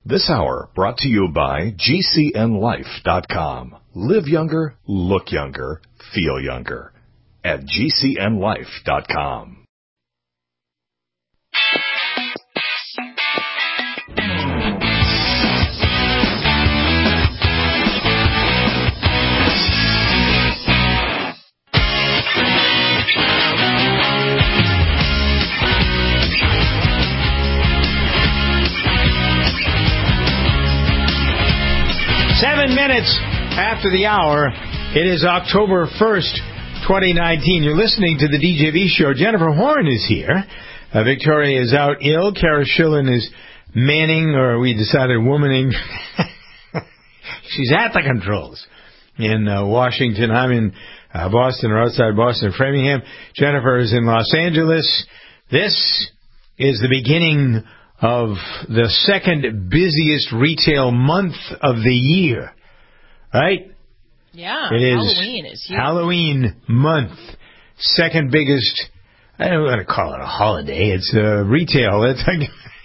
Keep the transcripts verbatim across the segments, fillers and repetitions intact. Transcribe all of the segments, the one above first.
This hour brought to you by G C N life dot com. Live younger, look younger, feel younger at G C N life dot com. Seven minutes after the hour, it is October first, twenty nineteen. You're listening to the D J V Show. Jennifer Horn is here. Uh, Victoria is out ill. Kara Schillen is manning, or we decided womaning. She's at the controls in uh, Washington. I'm in uh, Boston, or outside Boston, Framingham. Jennifer is in Los Angeles. This is the beginning of the second busiest retail month of the year, right? Yeah, it is Halloween is huge. Halloween month, second biggest. I don't want to call it a holiday. It's a retail. It's like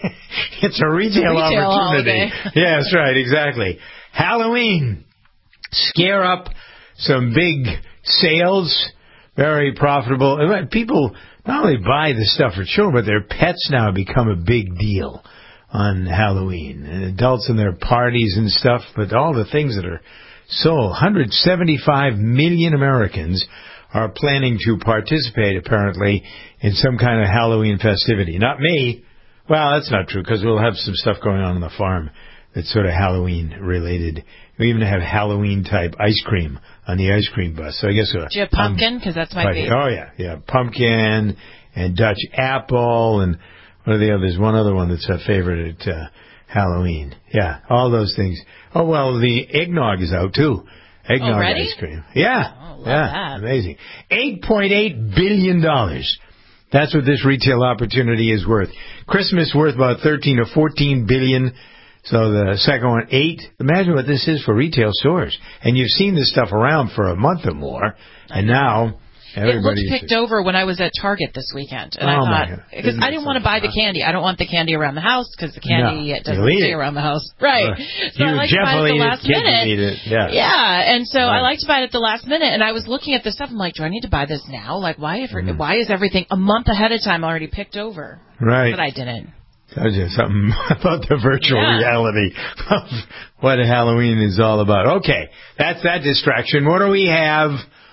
it's a retail, it's a retail opportunity. Yeah, that's right, exactly. Halloween, scare up some big sales, very profitable. People not only buy the stuff for children, but their pets now become a big deal on Halloween. And adults and their parties and stuff, but all the things that are sold. one hundred seventy-five million Americans are planning to participate, apparently, in some kind of Halloween festivity. Not me. Well, that's not true, because we'll have some stuff going on on the farm that's sort of Halloween-related. We even have Halloween-type ice cream on the ice cream bus. So I guess a Do you have pumpkin? Because that's my favorite. Oh, yeah. Yeah, pumpkin and Dutch apple and what are the others? One other one that's a favorite at uh, Halloween. Yeah, all those things. Oh, well, the eggnog is out, too. Eggnog Already? ice cream. Yeah. Oh, love yeah, that. Amazing. eight point eight billion dollars. That's what this retail opportunity is worth. Christmas worth about thirteen or fourteen billion dollars. So the second one, eight. Imagine what this is for retail stores. And you've seen this stuff around for a month or more, and now everybody... It looked picked over when I was at Target this weekend, and oh I thought, because I didn't want to buy fun? the candy. I don't want the candy around the house, because the candy no, doesn't stay around the house. Right. Uh, so I like to buy it at the last minute. It. Yeah. yeah, and so right. I like to buy it at the last minute, and I was looking at this stuff. I'm like, do I need to buy this now? Like, why, if, mm. why is everything a month ahead of time already picked over? Right. But I didn't. Tells you something about the virtual yeah. reality of what Halloween is all about. Okay, that's that distraction. What do we have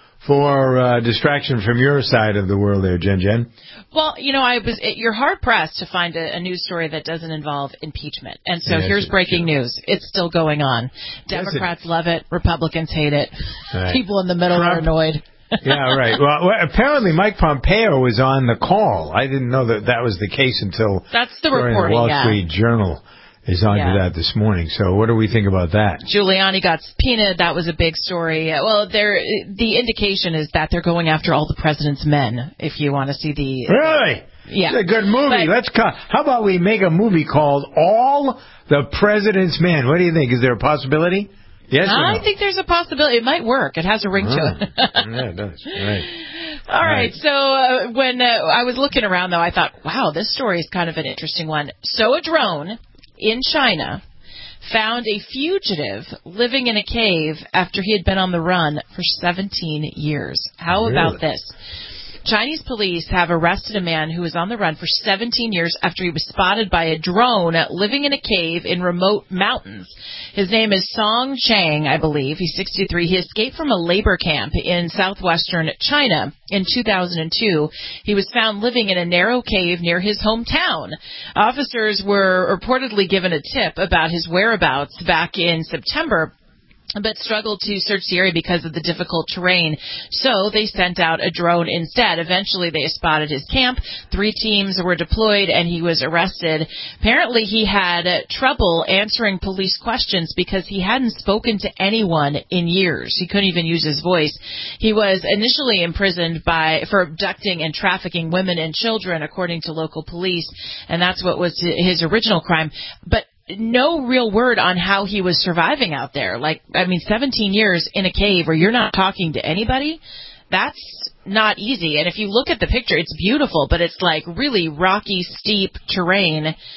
for uh, distraction from your side of the world there, Jen Jen? Well, you know, I was. It, you're hard-pressed to find a, a news story that doesn't involve impeachment. And so yes, here's breaking true. news. It's still going on. Democrats yes, love it. Republicans hate it. Right. People in the middle Trump. are annoyed. yeah, right. Well, apparently Mike Pompeo was on the call. I didn't know that that was the case until That's the during reporting, the Wall yeah. Street Journal is on yeah. to that this morning. So what do we think about that? Giuliani got subpoenaed. That was a big story. Well, there, the indication is that they're going after all the president's men, if you want to see the... Really? Yeah. It's a good movie. But, Let's co- How about we make a movie called All the President's Men? What do you think? Is there a possibility? Yes or I no? think there's a possibility. It might work. It has a ring oh. to it. yeah, it does. Right. All right. right. So uh, when uh, I was looking around, though, I thought, wow, this story is kind of an interesting one. So a drone in China found a fugitive living in a cave after he had been on the run for seventeen years. How really? about this? Chinese police have arrested a man who was on the run for seventeen years after he was spotted by a drone living in a cave in remote mountains. His name is Song Chang, I believe. He's sixty-three. He escaped from a labor camp in southwestern China in two thousand two. He was found living in a narrow cave near his hometown. Officers were reportedly given a tip about his whereabouts back in September, but struggled to search the area because of the difficult terrain. So they sent out a drone instead. Eventually they spotted his camp. Three teams were deployed and he was arrested. Apparently he had trouble answering police questions because he hadn't spoken to anyone in years. He couldn't even use his voice. He was initially imprisoned by for abducting and trafficking women and children, according to local police, and that's what was his original crime. But no real word on how he was surviving out there. Like, I mean, seventeen years in a cave where you're not talking to anybody, that's not easy. And if you look at the picture, it's beautiful, but it's like really rocky, steep terrain.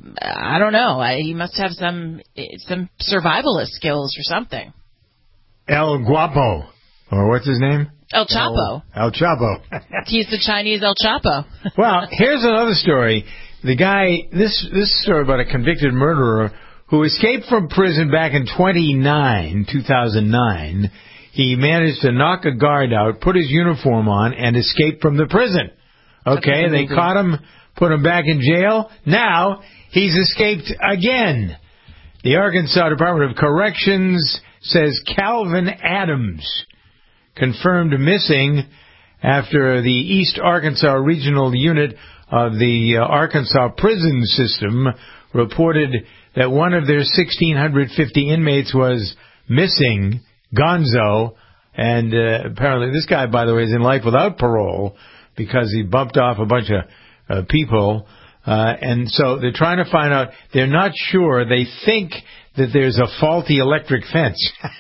I don't know. I, he must have some some survivalist skills or something. El Guapo, or what's his name? El Chapo. El, El Chapo. He's the Chinese El Chapo. Well, here's another story. The guy, this this story about a convicted murderer who escaped from prison back in twenty-nine, two thousand nine. He managed to knock a guard out, put his uniform on, and escape from the prison. Okay, they caught him, put him back in jail. Now, he's escaped again. The Arkansas Department of Corrections says Calvin Adams, confirmed missing after the East Arkansas Regional Unit of the uh, Arkansas Prison System reported that one of their one thousand six hundred fifty inmates was missing, Gonzo, and uh, apparently this guy, by the way, is in life without parole because he bumped off a bunch of uh, people, uh, and so they're trying to find out. They're not sure. They think that there's a faulty electric fence.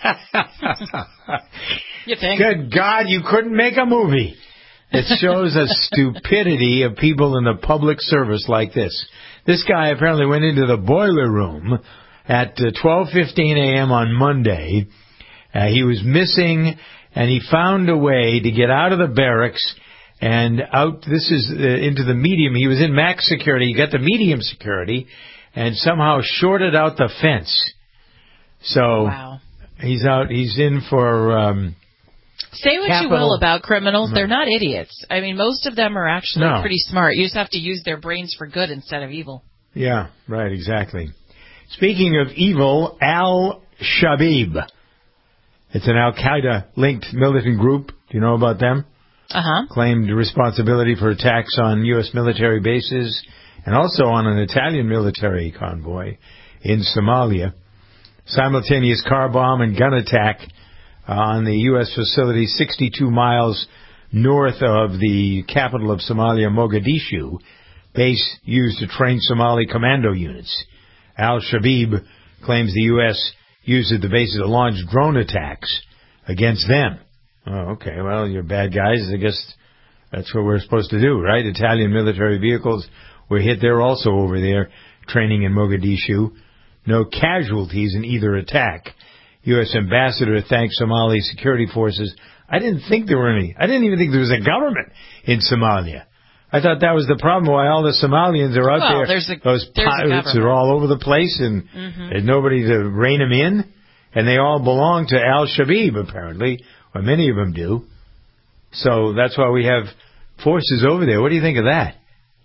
You think? Good God, you couldn't make a movie. It shows a stupidity of people in the public service like this. This guy apparently went into the boiler room at uh, twelve fifteen a.m. on Monday. Uh, he was missing, and he found a way to get out of the barracks and out. This is uh, into the medium. He was in max security. He got the medium security and somehow shorted out the fence. So wow. he's out. He's in for... Um, Say what Capital. you will about criminals, they're not idiots. I mean, most of them are actually No. pretty smart. You just have to use their brains for good instead of evil. Yeah, right, exactly. Speaking of evil, Al-Shabaab. It's an Al-Qaeda-linked militant group. Do you know about them? Uh-huh. Claimed responsibility for attacks on U S military bases and also on an Italian military convoy in Somalia. Simultaneous car bomb and gun attack Uh, on the U S facility sixty-two miles north of the capital of Somalia, Mogadishu, base used to train Somali commando units. Al-Shabaab claims the U S used the base to launch drone attacks against them. Oh, okay, well, you're bad guys. I guess that's what we're supposed to do, right? Italian military vehicles were hit there also over there, training in Mogadishu. No casualties in either attack. U S ambassador thanked Somali security forces. I didn't think there were any. I didn't even think there was a government in Somalia. I thought that was the problem, why all the Somalians are out well, there. There's a, Those there's pirates are all over the place, and mm-hmm. there's nobody to rein them in. And they all belong to Al-Shabaab, apparently, or many of them do. So that's why we have forces over there. What do you think of that?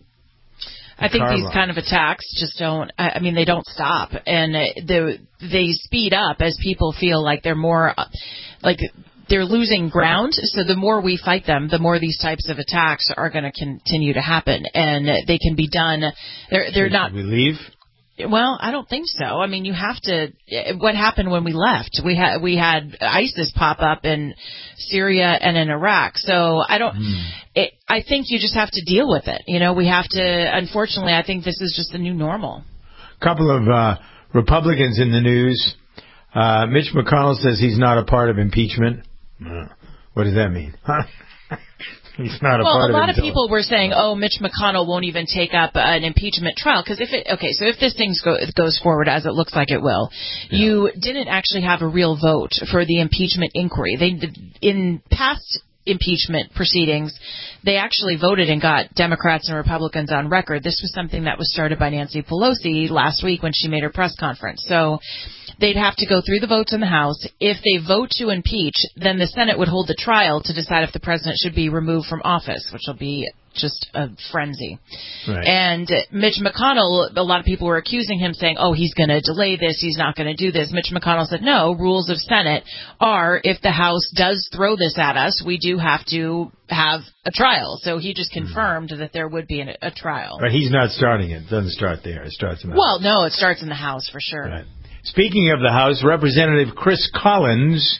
I think these Carla. kind of attacks just don't, I mean, they don't stop. And the, they speed up as people feel like they're more, like they're losing ground. So the more we fight them, the more these types of attacks are going to continue to happen. And they can be done, they're, they're not. Should we leave? Well, I don't think so. I mean, you have to. What happened when we left? We had we had ISIS pop up in Syria and in Iraq. So I don't. Mm. It, I think you just have to deal with it. You know, we have to. Unfortunately, I think this is just the new normal. A couple of uh, Republicans in the news. Uh, Mitch McConnell says he's not a part of impeachment. Uh, what does that mean? He's not a well, part a lot of, of people were saying, "Oh, Mitch McConnell won't even take up an impeachment trial because if it okay, so if this thing go, goes forward as it looks like it will, yeah. you didn't actually have a real vote for the impeachment inquiry. They in past impeachment proceedings, they actually voted and got Democrats and Republicans on record. This was something that was started by Nancy Pelosi last week when she made her press conference. So." They'd have to go through the votes in the House. If they vote to impeach, then the Senate would hold the trial to decide if the president should be removed from office, which will be just a frenzy. Right. And Mitch McConnell, a lot of people were accusing him, saying, oh, he's going to delay this, he's not going to do this. Mitch McConnell said, no, rules of Senate are if the House does throw this at us, we do have to have a trial. So he just confirmed mm-hmm. that there would be an, a trial. But he's not starting it. It doesn't start there. It starts in the Well, House. no, it starts in the House for sure. Right. Speaking of the House, Representative Chris Collins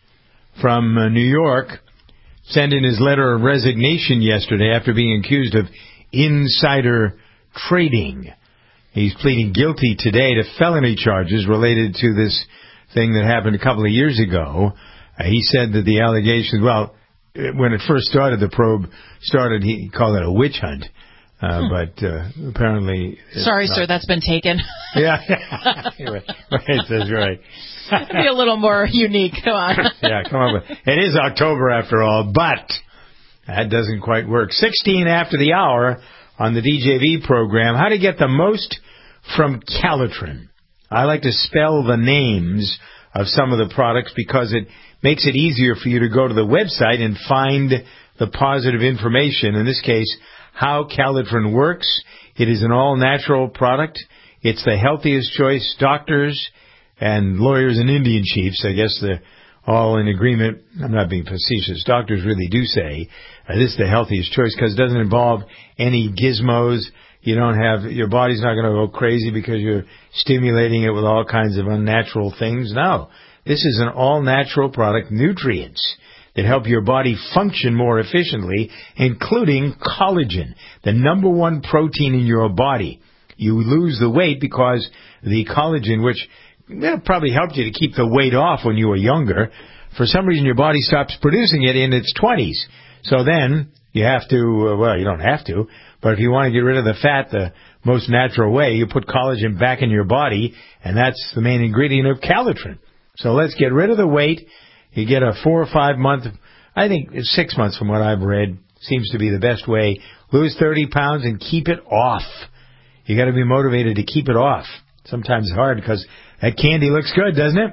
from uh, New York sent in his letter of resignation yesterday after being accused of insider trading. He's pleading guilty today to felony charges related to this thing that happened a couple of years ago. Uh, he said that the allegations, well, when it first started, the probe started, he called it a witch hunt. Uh, hmm. But uh, apparently... Sorry, not. sir, that's been taken. Yeah, right, right, that's right. Be a little more unique. Come on. Yeah, come on. It is October after all, but that doesn't quite work. sixteen after the hour on the D J V program. How to get the most from Calitrin. I like to spell the names of some of the products because it makes it easier for you to go to the website and find the positive information. In this case, how Calitrin works. It is an all-natural product. It's the healthiest choice. Doctors and lawyers and Indian chiefs, I guess they're all in agreement. I'm not being facetious. Doctors really do say uh, this is the healthiest choice because it doesn't involve any gizmos. You don't have, your body's not going to go crazy because you're stimulating it with all kinds of unnatural things. No, this is an all-natural product, nutrients that help your body function more efficiently, including collagen, the number one protein in your body. You lose the weight because the collagen, which well, probably helped you to keep the weight off when you were younger, for some reason your body stops producing it in its twenties. So then you have to, uh, well, you don't have to, but if you want to get rid of the fat the most natural way, you put collagen back in your body, and that's the main ingredient of Calitrin. So let's get rid of the weight. You get a four or five month, I think six months from what I've read, seems to be the best way. Lose thirty pounds and keep it off. You got to be motivated to keep it off. Sometimes it's hard because that candy looks good, doesn't it?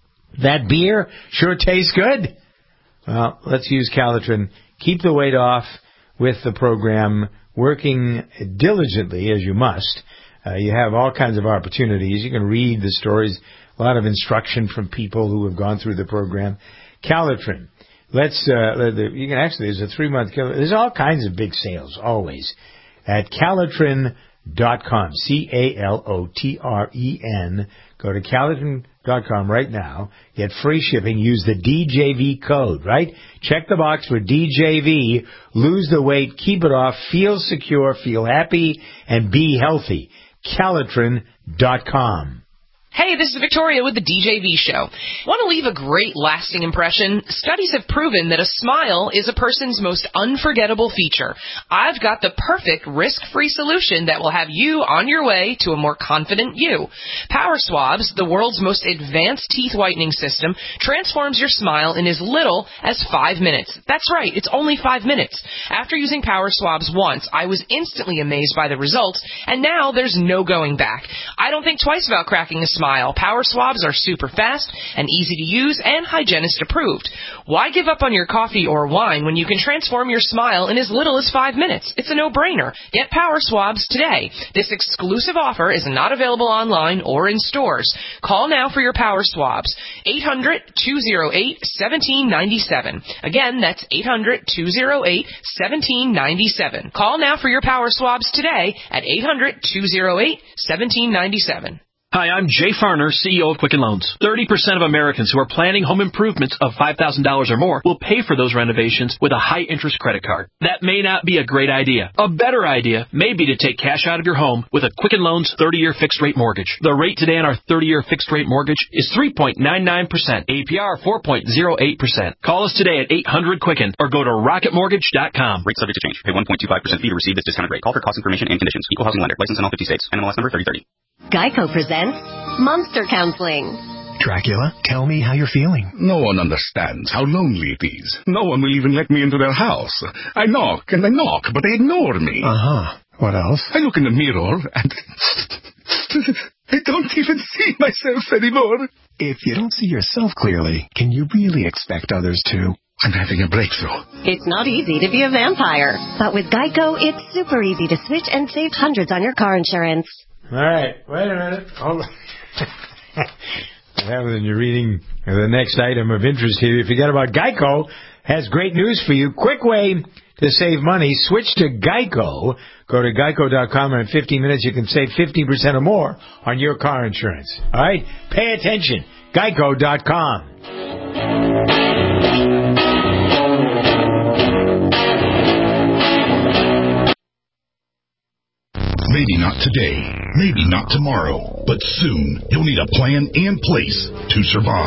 That beer sure tastes good. Well, let's use Calitrin. Keep the weight off with the program, working diligently as you must. Uh, you have all kinds of opportunities. You can read the stories, a lot of instruction from people who have gone through the program. Calitrin. Let's, uh, you can actually, there's a three-month, there's all kinds of big sales, always, at Calitrin dot com. C A L O T R E N. Go to Calitrin dot com right now. Get free shipping. Use the D J V code, right? Check the box for D J V. Lose the weight. Keep it off. Feel secure. Feel happy. And be healthy. Calitrin dot com. Hey, this is Victoria with the D J V Show. Want to leave a great lasting impression? Studies have proven that a smile is a person's most unforgettable feature. I've got the perfect risk-free solution that will have you on your way to a more confident you. Power Swabs, the world's most advanced teeth whitening system, transforms your smile in as little as five minutes. That's right, it's only five minutes. After using Power Swabs once, I was instantly amazed by the results, and now there's no going back. I don't think twice about cracking a smile. Power Swabs are super fast and easy to use and hygienist approved. Why give up on your coffee or wine when you can transform your smile in as little as five minutes? It's a no-brainer. Get Power Swabs today. This exclusive offer is not available online or in stores. Call now for your Power Swabs. eight hundred, two oh eight, one seven nine seven. Again, that's eight hundred, two oh eight, one seven nine seven. Call now for your Power Swabs today at eight hundred, two oh eight, one seven nine seven. Hi, I'm Jay Farner, C E O of Quicken Loans. thirty percent of Americans who are planning home improvements of five thousand dollars or more will pay for those renovations with a high-interest credit card. That may not be a great idea. A better idea may be to take cash out of your home with a Quicken Loans thirty-year fixed-rate mortgage. The rate today on our thirty-year fixed-rate mortgage is three point nine nine percent. A P R four point oh eight percent. Call us today at eight hundred Quicken or go to rocket mortgage dot com. Rate subject to change. Pay one point two five percent fee to receive this discounted rate. Call for cost information and conditions. Equal housing lender. License in all fifty states. N M L S number thirty thirty. Geico presents Monster Counseling. Dracula, tell me how you're feeling. No one understands how lonely it is. No one will even let me into their house. I knock and I knock, but they ignore me. Uh-huh. What else? I look in the mirror and I don't even see myself anymore. If you don't see yourself clearly, can you really expect others to? I'm having a breakthrough. It's not easy to be a vampire, but with Geico, it's super easy to switch and save hundreds on your car insurance. All right, wait a minute. Hold on. When you're reading the next item of interest here, you forget about Geico. Has great news for you. Quick way to save money. Switch to Geico. Go to geico dot com, and in fifteen minutes you can save fifty percent or more on your car insurance. All right? Pay attention. geico dot com. Maybe not today, maybe not tomorrow, but soon you'll need a plan and place to survive.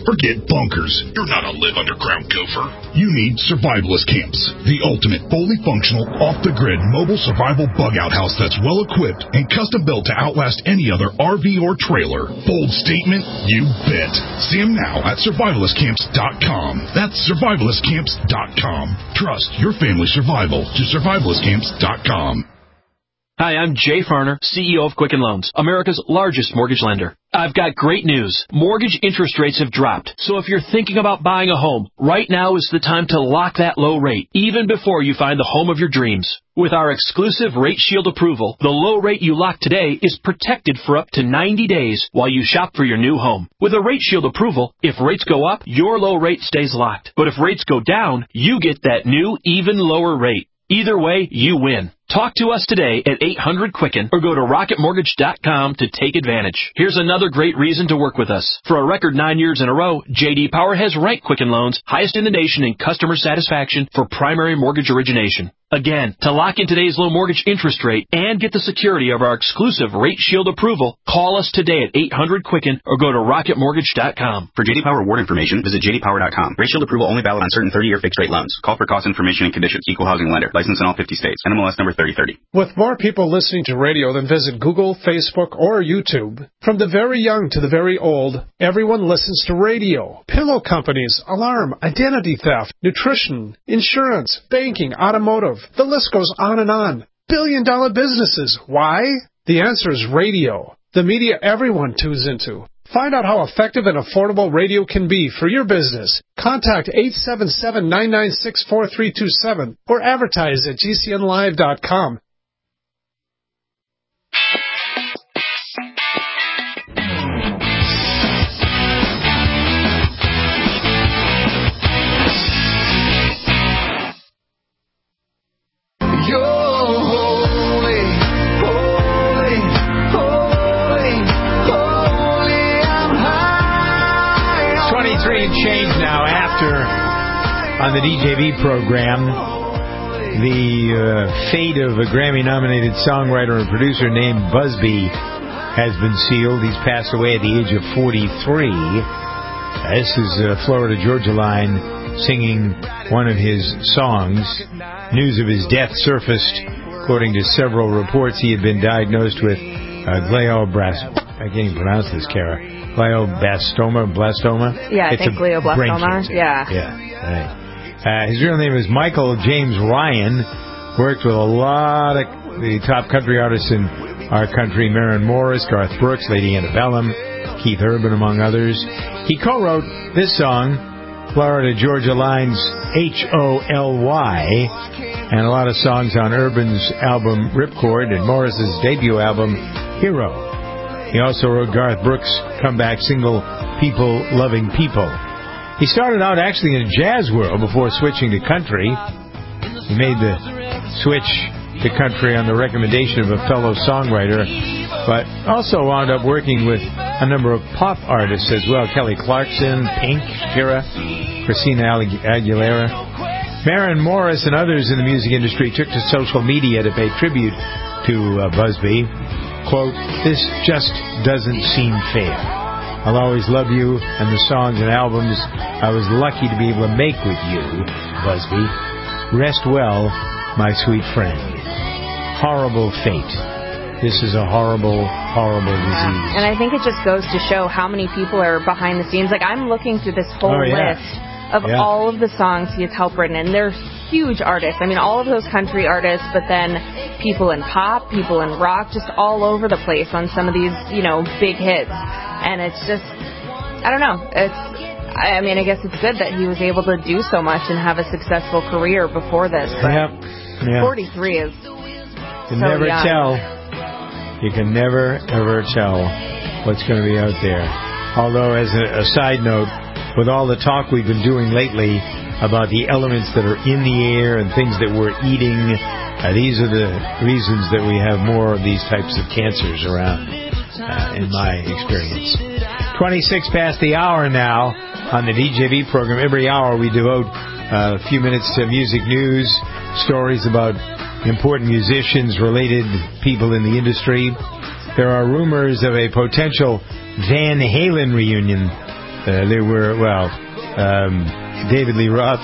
Forget bunkers. You're not a live underground gopher. You need Survivalist Camps, the ultimate fully functional, off-the-grid mobile survival bug-out house that's well-equipped and custom-built to outlast any other R V or trailer. Bold statement? You bet. See them now at survivalist camps dot com. That's survivalist camps dot com. Trust your family's survival to survivalist camps dot com. Hi, I'm Jay Farner, C E O of Quicken Loans, America's largest mortgage lender. I've got great news. Mortgage interest rates have dropped. So if you're thinking about buying a home, right now is the time to lock that low rate, even before you find the home of your dreams. With our exclusive Rate Shield approval, the low rate you lock today is protected for up to ninety days while you shop for your new home. With a Rate Shield approval, if rates go up, your low rate stays locked. But if rates go down, you get that new, even lower rate. Either way, you win. Talk to us today at eight hundred Quicken or go to rocket mortgage dot com to take advantage. Here's another great reason to work with us. For a record nine years in a row, J D Power has ranked Quicken Loans highest in the nation in customer satisfaction for primary mortgage origination. Again, to lock in today's low mortgage interest rate and get the security of our exclusive Rate Shield approval, call us today at eight hundred Quicken or go to rocket mortgage dot com. For J D Power award information, visit j d power dot com. Rate Shield approval only valid on certain thirty-year fixed-rate loans. Call for cost information and conditions. Equal housing lender. Licensed in all fifty states. N M L S number thirty thirty. With more people listening to radio than visit Google, Facebook, or YouTube, from the very young to the very old, everyone listens to radio. Pillow companies, alarm, identity theft, nutrition, insurance, banking, automotive. The list goes on and on. Billion dollar businesses. Why? The answer is radio. The media everyone tunes into. Find out how effective and affordable radio can be for your business. Contact eight seven seven, nine nine six, four three two seven or advertise at g c n live dot com. Change now after on the D J V program the uh, fate of a Grammy-nominated songwriter and producer named Busby has been sealed. He's passed away at the age of forty-three. Uh, this is uh, Florida Georgia Line singing one of his songs. News of his death surfaced. According to several reports, he had been diagnosed with uh, glioblastoma. I can't even pronounce this, Kara. Glioblastoma, blastoma? Yeah, I it's think glioblastoma. Yeah. Yeah, right. Uh, his real name is Michael James Ryan. Worked with a lot of the top country artists in our country. Maren Morris, Garth Brooks, Lady Antebellum, Keith Urban, among others. He co-wrote this song, Florida Georgia Line's H O L Y, and a lot of songs on Urban's album Ripcord and Morris's debut album Hero. He also wrote Garth Brooks' comeback single, People Loving People. He started out actually in the jazz world before switching to country. He made the switch to country on the recommendation of a fellow songwriter, but also wound up working with a number of pop artists as well. Kelly Clarkson, Pink, Shakira, Christina Aguilera. Maren Morris and others in the music industry took to social media to pay tribute to uh, Busby. Quote, this just doesn't seem fair. I'll always love you and the songs and albums I was lucky to be able to make with you, Busby. Rest well, my sweet friend. Horrible fate. This is a horrible, horrible disease. And I think it just goes to show how many people are behind the scenes. Like, I'm looking through this whole oh, yeah. list of yeah. all of the songs he has helped written, and they're huge artists. I mean, all of those country artists, but then people in pop, people in rock, just all over the place on some of these, you know, big hits. And it's just, I don't know. It's, I mean, I guess it's good that he was able to do so much and have a successful career before this. But yep. Yeah. forty-three is You can so never young. tell. You can never, ever tell what's going to be out there. Although, as a, a side note, with all the talk we've been doing lately about the elements that are in the air and things that we're eating, uh, these are the reasons that we have more of these types of cancers around, uh, in my experience. twenty-six past the hour now on the D J V program. Every hour we devote uh, a few minutes to music news, stories about important musicians, related people in the industry. There are rumors of a potential Van Halen reunion Uh, they were, well, um, David Lee Roth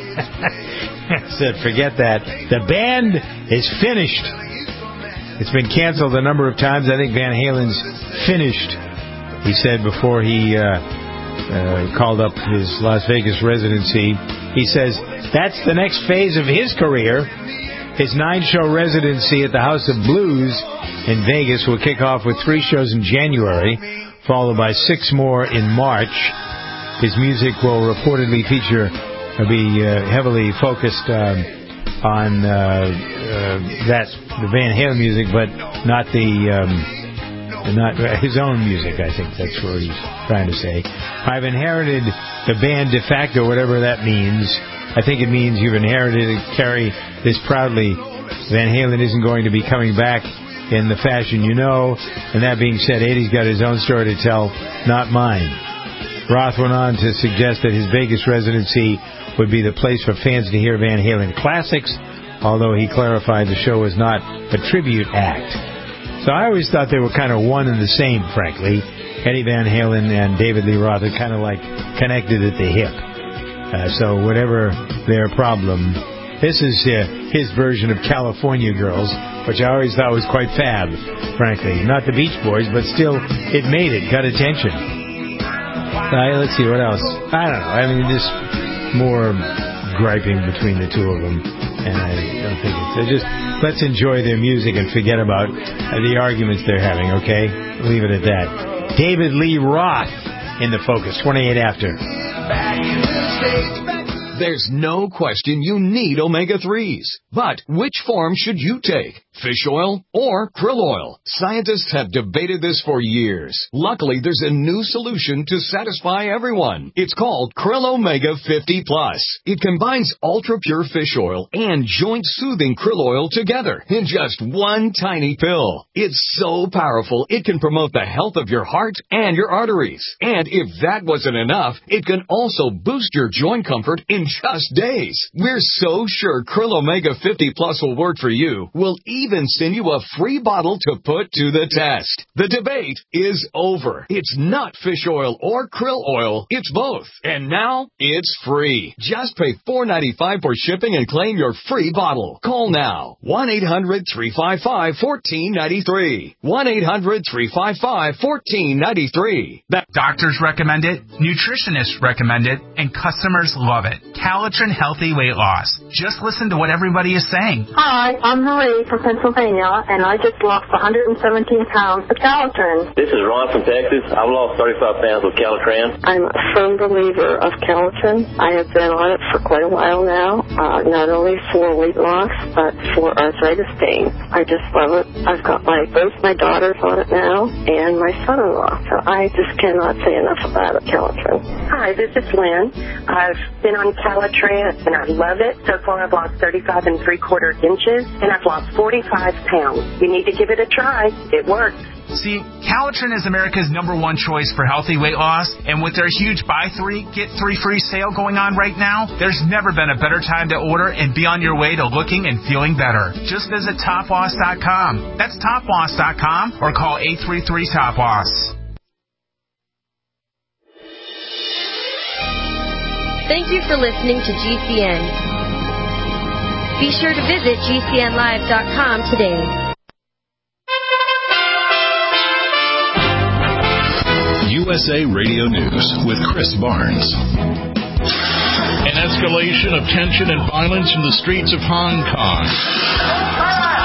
said, forget that. The band is finished. It's been canceled a number of times. I think Van Halen's finished, he said before he uh, uh, called up his Las Vegas residency. He says that's the next phase of his career. His nine-show residency at the House of Blues in Vegas will kick off with three shows in January, followed by six more in March. His music will reportedly feature, uh, be uh, heavily focused um, on uh, uh, that the Van Halen music, but not the um, not his own music. I think that's what he's trying to say. I've inherited the band de facto, whatever that means. I think it means you've inherited it. Carry this proudly. Van Halen isn't going to be coming back in the fashion you know. And that being said, Eddie's got his own story to tell, not mine. Roth went on to suggest that his Vegas residency would be the place for fans to hear Van Halen classics, although he clarified the show was not a tribute act. So I always thought they were kind of one and the same, frankly. Eddie Van Halen and David Lee Roth are kind of like connected at the hip. Uh, so whatever their problem, this is uh, his version of California Girls, which I always thought was quite fab, frankly. Not the Beach Boys, but still, it made it, got attention. Uh, let's see, what else? I don't know. I mean, just more griping between the two of them, and I don't think it's... Just let's enjoy their music and forget about uh, the arguments they're having, okay? Leave it at that. David Lee Roth in the Focus, twenty-eight after. There's no question you need omega threes. But which form should you take? Fish oil or krill oil? Scientists have debated this for years. Luckily, there's a new solution to satisfy everyone. It's called Krill Omega fifty plus. It combines ultra-pure fish oil and joint-soothing krill oil together in just one tiny pill. It's so powerful, it can promote the health of your heart and your arteries. And if that wasn't enough, it can also boost your joint comfort in just days. We're so sure Krill Omega fifty plus will work for you. We'll even send you a free bottle to put to the test. The debate is over. It's not fish oil or krill oil. It's both. And now it's free. Just pay four dollars and ninety-five cents for shipping and claim your free bottle. Call now. one eight hundred three five five one four nine three. one eight hundred three five five one four nine three. That Doctors recommend it, nutritionists recommend it, and customers love it. Calitrin Healthy Weight Loss. Just listen to what everybody is saying. Hi, I'm Marie from Pennsylvania, and I just lost one hundred seventeen pounds with Calitrin. This is Ron from Texas. I've lost thirty-five pounds with Calitrin. I'm a firm believer of Calitrin. I have been on it for quite a while now, uh, not only for weight loss, but for arthritis pain. I just love it. I've got my both my daughters on it now, and my son-in-law. So I just cannot say enough about it, Calitrin. Hi, this is Lynn. I've been on Calitrin, and I love it. So far, I've lost thirty-five and three quarter inches, and I've lost forty-five pounds. You need to give it a try. It works. See, Calitrin is America's number one choice for healthy weight loss, and with their huge buy three, get three free sale going on right now, there's never been a better time to order and be on your way to looking and feeling better. Just visit top loss dot com. That's top loss dot com or call eight three three top loss. Thank you for listening to G C N. Be sure to visit G C N live dot com today. U S A Radio News with Chris Barnes. An escalation of tension and violence in the streets of Hong Kong.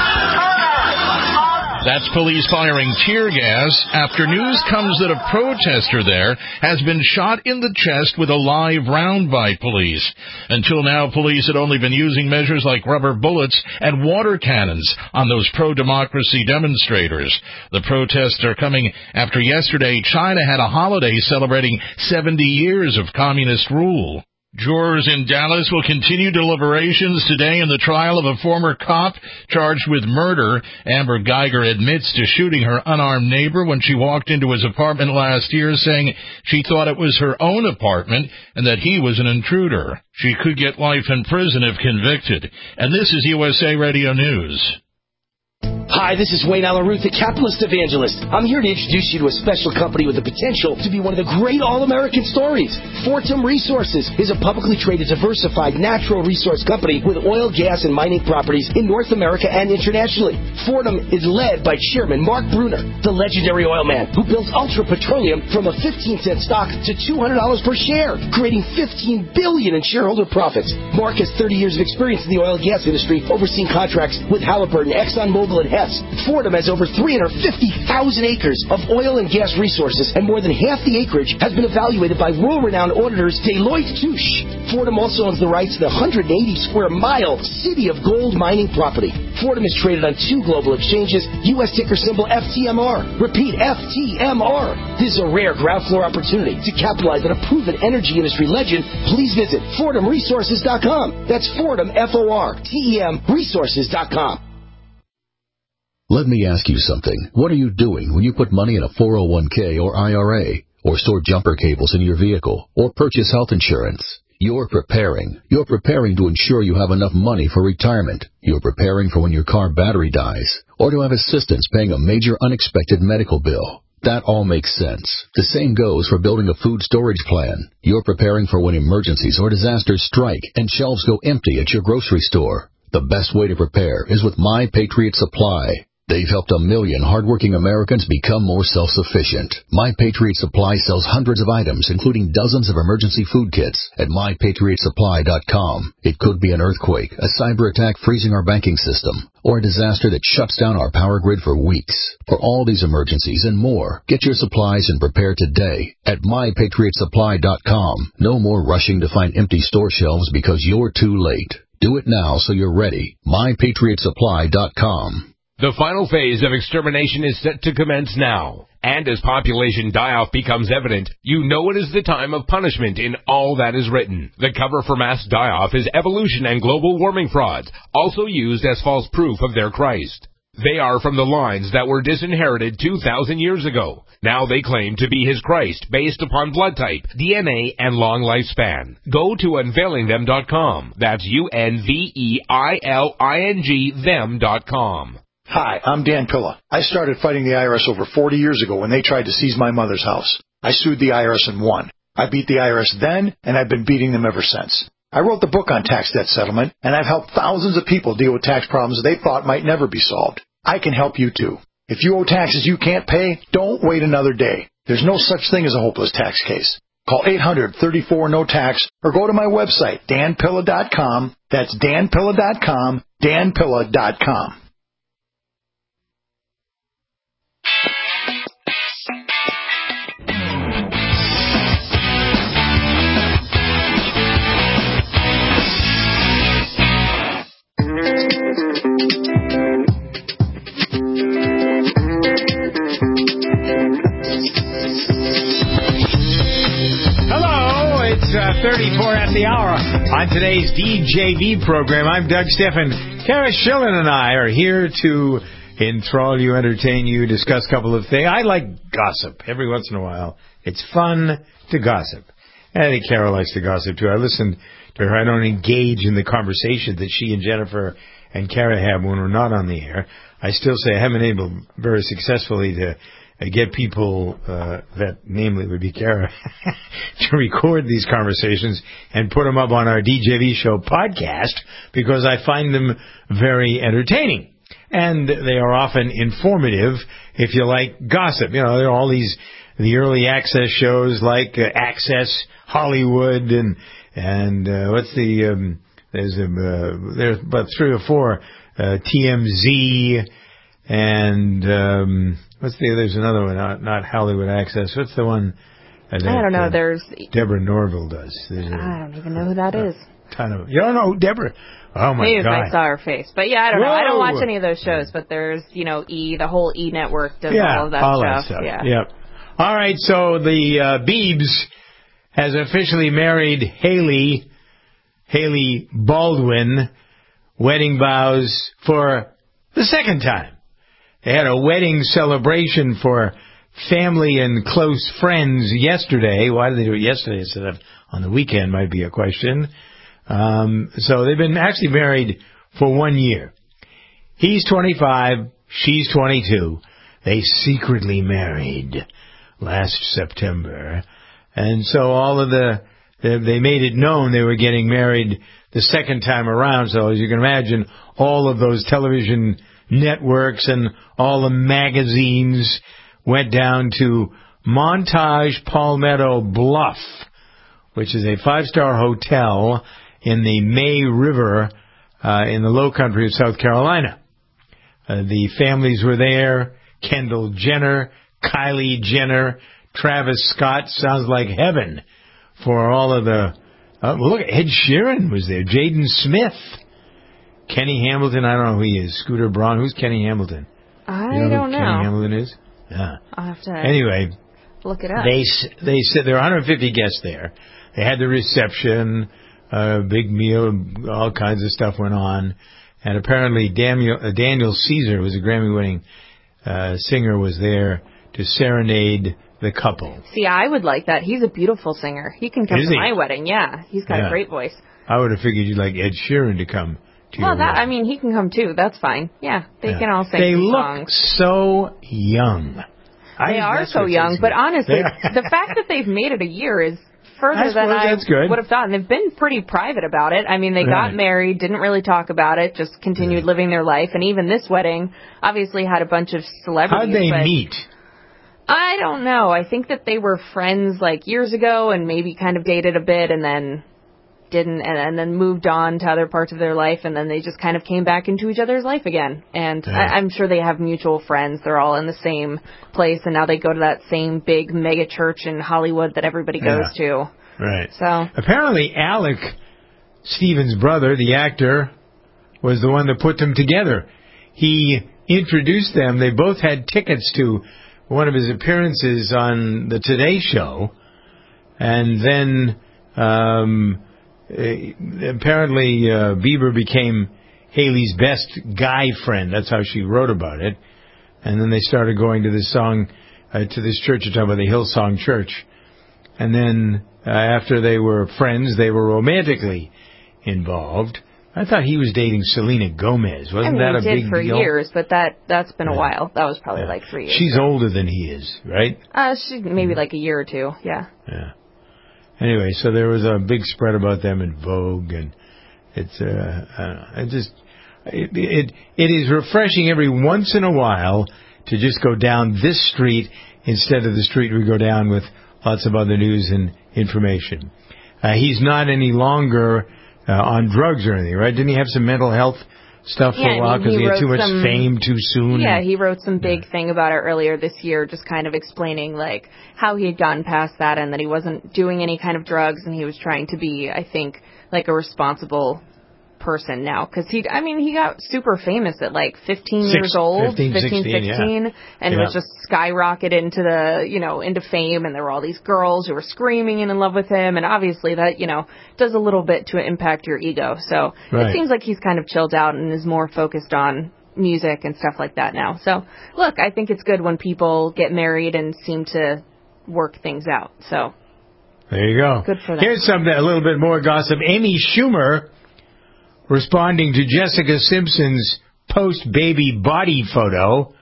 That's police firing tear gas after news comes that a protester there has been shot in the chest with a live round by police. Until now, police had only been using measures like rubber bullets and water cannons on those pro-democracy demonstrators. The protests are coming after yesterday China had a holiday celebrating seventy years of communist rule. Jurors in Dallas will continue deliberations today in the trial of a former cop charged with murder. Amber Geiger admits to shooting her unarmed neighbor when she walked into his apartment last year, saying she thought it was her own apartment and that he was an intruder. She could get life in prison if convicted. And this is U S A Radio News. Hi, this is Wayne Alaruth, the Capitalist Evangelist. I'm here to introduce you to a special company with the potential to be one of the great all-American stories. Fortum Resources is a publicly traded, diversified natural resource company with oil, gas, and mining properties in North America and internationally. Fortum is led by Chairman Mark Bruner, the legendary oil man who built Ultra Petroleum from a fifteen cent stock to two hundred dollars per share, creating fifteen billion dollars in shareholder profits. Mark has thirty years of experience in the oil and gas industry, overseeing contracts with Halliburton, ExxonMobil, and Hess. Fortum has over three hundred fifty thousand acres of oil and gas resources, and more than half the acreage has been evaluated by world-renowned auditors Deloitte Touche. Fortum also owns the rights to the one hundred eighty square mile City of Gold mining property. Fortum is traded on two global exchanges, U S ticker symbol F T M R. Repeat, F T M R. This is a rare ground floor opportunity to capitalize on a proven energy industry legend. Please visit Fortum Resources dot com. That's Fortum, F O R T E M, Resources dot com. Let me ask you something. What are you doing when you put money in a four oh one k or I R A, or store jumper cables in your vehicle, or purchase health insurance? You're preparing. You're preparing to ensure you have enough money for retirement. You're preparing for when your car battery dies, or to have assistance paying a major unexpected medical bill. That all makes sense. The same goes for building a food storage plan. You're preparing for when emergencies or disasters strike and shelves go empty at your grocery store. The best way to prepare is with My Patriot Supply. They've helped a million hardworking Americans become more self-sufficient. My Patriot Supply sells hundreds of items, including dozens of emergency food kits, at my patriot supply dot com. It could be an earthquake, a cyber attack freezing our banking system, or a disaster that shuts down our power grid for weeks. For all these emergencies and more, get your supplies and prepare today at my patriot supply dot com. No more rushing to find empty store shelves because you're too late. Do it now so you're ready. my patriot supply dot com. The final phase of extermination is set to commence now. And as population die-off becomes evident, you know it is the time of punishment in all that is written. The cover for mass die-off is evolution and global warming frauds, also used as false proof of their Christ. They are from the lines that were disinherited two thousand years ago. Now they claim to be his Christ based upon blood type, D N A, and long lifespan. Go to unveiling them dot com. That's U N V E I L I N G them dot com. Hi, I'm Dan Pilla. I started fighting the I R S over forty years ago when they tried to seize my mother's house. I sued the I R S and won. I beat the I R S then, and I've been beating them ever since. I wrote the book on tax debt settlement, and I've helped thousands of people deal with tax problems they thought might never be solved. I can help you too. If you owe taxes you can't pay, don't wait another day. There's no such thing as a hopeless tax case. Call eight hundred, thirty-four, no tax or go to my website, dan pilla dot com. That's dan pilla dot com, dan pilla dot com. Uh, thirty-four at the hour on today's D J V program. I'm Doug Steffen. Kara Schillen and I are here to enthrall you, entertain you, discuss a couple of things. I like gossip every once in a while. It's fun to gossip. And I think Kara likes to gossip too. I listen to her. I don't engage in the conversation that she and Jennifer and Kara have when we're not on the air. I still say I haven't been able very successfully to get people, uh, that namely would be Kara, to record these conversations and put them up on our D J V Show podcast because I find them very entertaining. And they are often informative if you like gossip. You know, there are all these, the early access shows like uh, Access Hollywood and, and, uh, what's the, um, there's, a, uh, there's about three or four, uh, T M Z and, um, what's the, there's another one, not, not Hollywood Access. What's the one that, I don't know. Uh, there's Deborah Norville does? There's a, I don't even know who that is. Ton of, you don't know who Deborah? Oh my Maybe God! Maybe if I saw her face, but yeah, I don't Whoa. know. I don't watch any of those shows, but there's, you know, E, the whole E network does yeah, all of that all stuff. That stuff. Yeah. Yep. All right. So the uh, Biebs has officially married Haley, Haley Baldwin, wedding vows for the second time. They had a wedding celebration for family and close friends yesterday. Why did they do it yesterday instead of on the weekend might be a question. Um, so they've been actually married for one year. He's twenty-five, She's twenty-two. They secretly married last September. And so all of the, they, they made it known they were getting married the second time around. So as you can imagine, all of those television networks and all the magazines went down to Montage Palmetto Bluff, which is a five-star hotel in the May River uh, in the low country of South Carolina. Uh, the families were there. Kendall Jenner, Kylie Jenner, Travis Scott. Sounds like heaven for all of the... Uh, look, Ed Sheeran was there. Jaden Smith. Kenny Hamilton. I don't know who he is. Scooter Braun. Who's Kenny Hamilton? I you know don't who know. Kenny Hamilton is? Yeah. I'll have to Anyway, look it up. They they said there were one hundred fifty guests there. They had the reception, a uh, big meal, all kinds of stuff went on. And apparently Daniel, uh, Daniel Caesar, who was a Grammy-winning uh, singer, was there to serenade the couple. See, I would like that. He's a beautiful singer. He can come Is to he? my wedding. Yeah, he's got Yeah. a great voice. I would have figured you'd like Ed Sheeran to come to Well, your that wedding. I mean, he can come too. That's fine. Yeah, they Yeah. can all sing They some look songs. so young. I- They are that's so what young, makes but me- honestly, They are. the fact that they've made it a year is further I than suppose I that's good. would have thought. And they've been pretty private about it. I mean, they Right. got married, didn't really talk about it, just continued living their life. And even this wedding obviously had a bunch of celebrities. How'd they but meet? I don't know. I think that they were friends like years ago and maybe kind of dated a bit and then didn't and, and then moved on to other parts of their life and then they just kind of came back into each other's life again. And Yeah. I, I'm sure they have mutual friends. They're all in the same place and now they go to that same big mega church in Hollywood that everybody goes Yeah. to. Right. So Apparently Alec Stevens' brother, the actor, was the one that put them together. He introduced them. They both had tickets to one of his appearances on the Today Show. And then um, eh, apparently uh, Bieber became Haley's best guy friend. That's how she wrote about it. And then they started going to this song, uh, to this church, you're talking about the Hillsong Church. And then uh, after they were friends, they were romantically involved. I thought he was dating Selena Gomez. Wasn't I mean, that a he did big for deal? years, but that that's been a Yeah. while. That was probably like three years. She's older than he is, right? Uh, she maybe like a year or two. Yeah. Yeah. Anyway, so there was a big spread about them in Vogue, and it's uh, uh it just it, it it is refreshing every once in a while to just go down this street instead of the street we go down with lots of other news and information. Uh, he's not any longer uh, on drugs or anything, right? Didn't he have some mental health stuff for Yeah, a while I mean, because he he, had too wrote much some- fame too soon? Yeah, and- he wrote some big thing about it earlier this year, just kind of explaining like how he had gotten past that and that he wasn't doing any kind of drugs and he was trying to be, I think, like a responsible person now. Because he, I mean, he got super famous at like fifteen Six- years old, fifteen, sixteen, yeah. sixteen, and Yeah. was just skyrocketed into the, you know, into fame. And there were all these girls who were screaming and in love with him. And obviously that, you know, does a little bit to impact your ego. So Right. it seems like he's kind of chilled out and is more focused on music and stuff like that now. So, look, I think it's good when people get married and seem to work things out. So, There you go. Good for them. Here's something, a little bit more gossip. Amy Schumer responding to Jessica Simpson's post-baby body photo.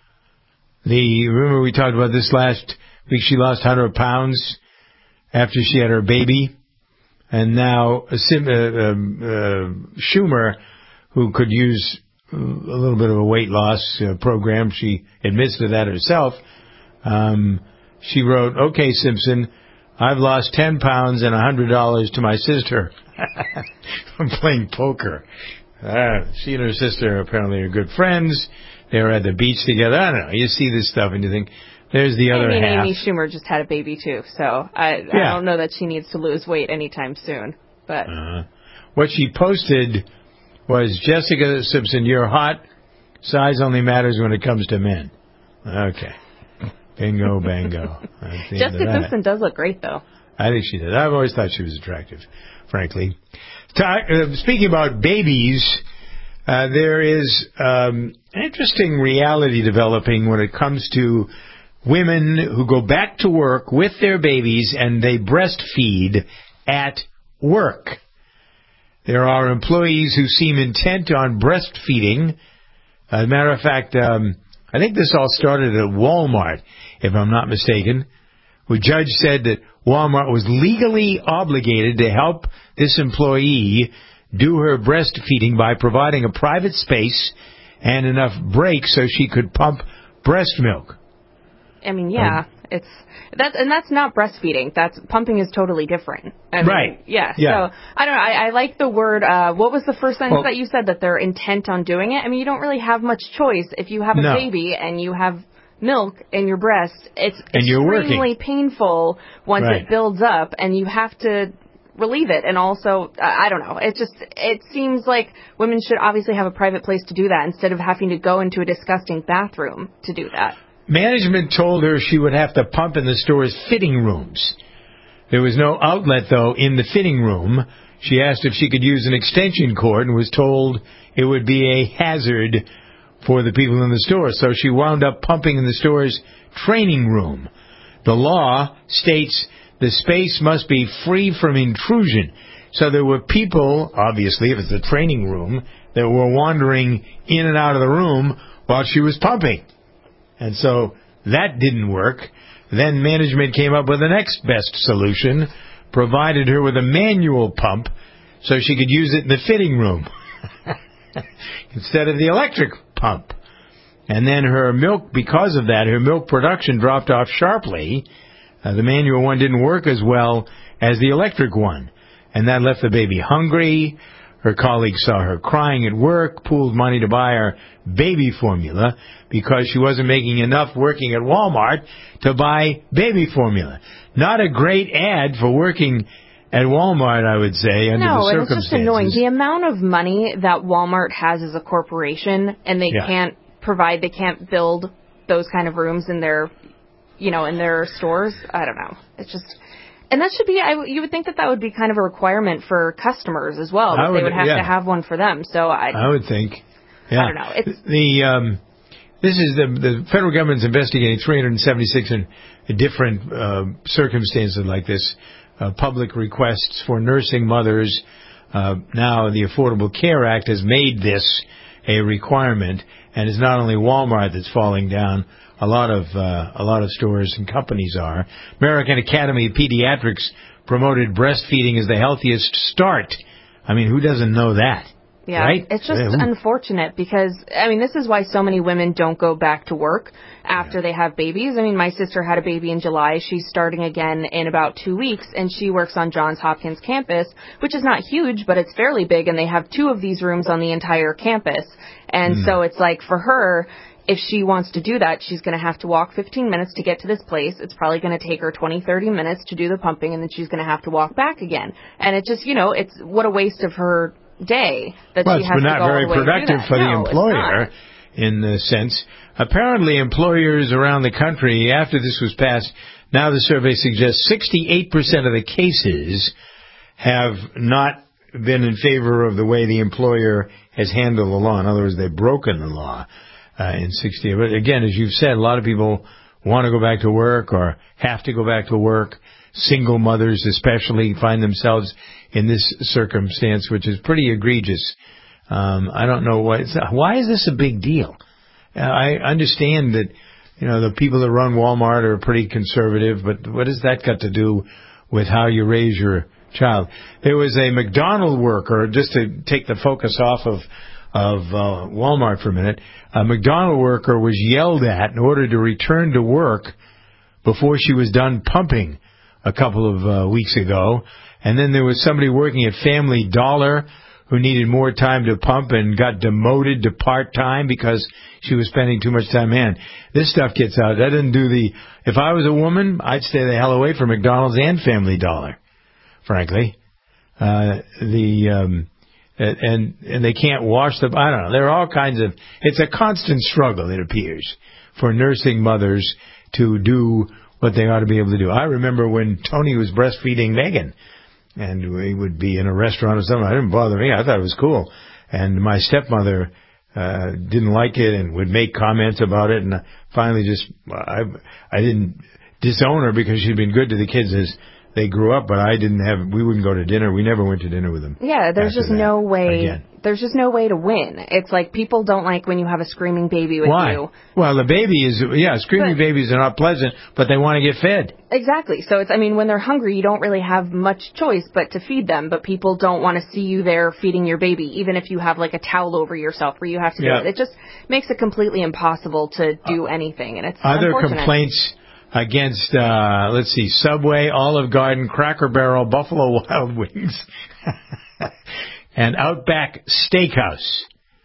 The remember we talked about this last week. She lost one hundred pounds after she had her baby, and now uh, Sim, uh, um, uh, Schumer, who could use a little bit of a weight loss uh, program, she admits to that herself. Um, she wrote, "Okay, Simpson, I've lost ten pounds and one hundred dollars to my sister from playing poker." Uh, she and her sister apparently are good friends. They were at the beach together. I don't know. You see this stuff and you think, there's the other I mean, half. Amy Schumer just had a baby too, so I, Yeah. I don't know that she needs to lose weight anytime soon. But Uh, what she posted was, "Jessica Simpson, you're hot. Size only matters when it comes to men." Okay. Bingo, bango. That's the end of Jessica that. Simpson does look great, though. I think she did. I've always thought she was attractive, frankly. Ta- uh, speaking about babies, uh, there is um, an interesting reality developing when it comes to women who go back to work with their babies and they breastfeed at work. There are employees who seem intent on breastfeeding As a matter of fact, um, I think this all started at Walmart, if I'm not mistaken, where judge said that Walmart was legally obligated to help this employee do her breastfeeding by providing a private space and enough breaks so she could pump breast milk. I mean, yeah, um, it's that's and that's not breastfeeding. That's pumping is totally different. I mean, right. Yeah. yeah. So I don't know. I, I like the word. Uh, what was the first sentence well, that you said? That they're intent on doing it. I mean, you don't really have much choice if you have a no. baby and you have milk in your breast. It's and extremely painful once right. it builds up, and you have to relieve it. And also, uh, I don't know. It just it seems like women should obviously have a private place to do that instead of having to go into a disgusting bathroom to do that. Management told her she would have to pump in the store's fitting rooms. There was no outlet, though, in the fitting room. She asked if she could use an extension cord and was told it would be a hazard for the people in the store. So she wound up pumping in the store's training room. The law states the space must be free from intrusion. So there were people, obviously, if it's a training room, that were wandering in and out of the room while she was pumping. And so that didn't work. Then management came up with the next best solution, provided her with a manual pump so she could use it in the fitting room instead of the electric pump. And then her milk, because of that, her milk production dropped off sharply. Uh, the manual one didn't work as well as the electric one. And that left the baby hungry. Her colleagues saw her crying at work, pooled money to buy her baby formula because she wasn't making enough working at Walmart to buy baby formula. Not a great ad for working at Walmart, I would say, under no, the circumstances. No, it's just annoying. The amount of money that Walmart has as a corporation, and they yeah. can't provide, they can't build those kind of rooms in their, you know, in their stores. I don't know. It's just... And that should be, I, you would think that that would be kind of a requirement for customers as well, that would, they would have yeah. to have one for them. So I, I would think. Yeah. I don't know. It's, the um, this is the the federal government's investigating three hundred seventy-six in different uh, circumstances like this, uh, public requests for nursing mothers. Uh, now the Affordable Care Act has made this a requirement, and it's not only Walmart that's falling down. A lot of uh, a lot of stores and companies are. American Academy of Pediatrics promoted breastfeeding as the healthiest start. I mean, who doesn't know that? Yeah, right? It's just yeah. unfortunate because, I mean, this is why so many women don't go back to work after yeah. they have babies. I mean, my sister had a baby in July. She's starting again in about two weeks, and she works on Johns Hopkins campus, which is not huge, but it's fairly big, and they have two of these rooms on the entire campus. And mm. so it's like, for her... if she wants to do that, she's going to have to walk fifteen minutes to get to this place. It's probably going to take her twenty, thirty minutes to do the pumping, and then she's going to have to walk back again. And it just, you know, it's what a waste of her day that well, she has to go all the way Well, it's not very productive for no, the employer in the sense. Apparently, employers around the country, after this was passed, now the survey suggests sixty-eight percent of the cases have not been in favor of the way the employer has handled the law. In other words, they've broken the law. Uh, in sixty, but again, as you've said, a lot of people want to go back to work or have to go back to work. Single mothers especially find themselves in this circumstance, which is pretty egregious. Um, I don't know why. It's, why is this a big deal? Uh, I understand that, you know, the people that run Walmart are pretty conservative, but what has that got to do with how you raise your child? There was a McDonald's worker, just to take the focus off of of uh, Walmart for a minute, a McDonald's worker was yelled at in order to return to work before she was done pumping a couple of uh, weeks ago. And then there was somebody working at Family Dollar who needed more time to pump and got demoted to part-time because she was spending too much time in. This stuff gets out. That didn't do the... If I was a woman, I'd stay the hell away from McDonald's and Family Dollar, frankly. Uh, the... Um, And and they can't wash them. I don't know. There are all kinds of... It's a constant struggle, it appears, for nursing mothers to do what they ought to be able to do. I remember when Tony was breastfeeding Megan, and we would be in a restaurant or something. It didn't bother me. I thought it was cool. And my stepmother uh, didn't like it and would make comments about it. And finally just... I, I didn't disown her because she'd been good to the kids as they grew up, but I didn't have, we wouldn't go to dinner. We never went to dinner with them. Yeah, there's just that. no way, Again. there's just no way to win. It's like people don't like when you have a screaming baby with Why? you. Well, the baby is, yeah, screaming but, babies are not pleasant, but they want to get fed. Exactly. So it's, I mean, when they're hungry, you don't really have much choice but to feed them, but people don't want to see you there feeding your baby, even if you have like a towel over yourself where you have to do yeah. it. It just makes it completely impossible to do anything, and it's Other unfortunate. complaints against, uh, let's see, Subway, Olive Garden, Cracker Barrel, Buffalo Wild Wings, and Outback Steakhouse.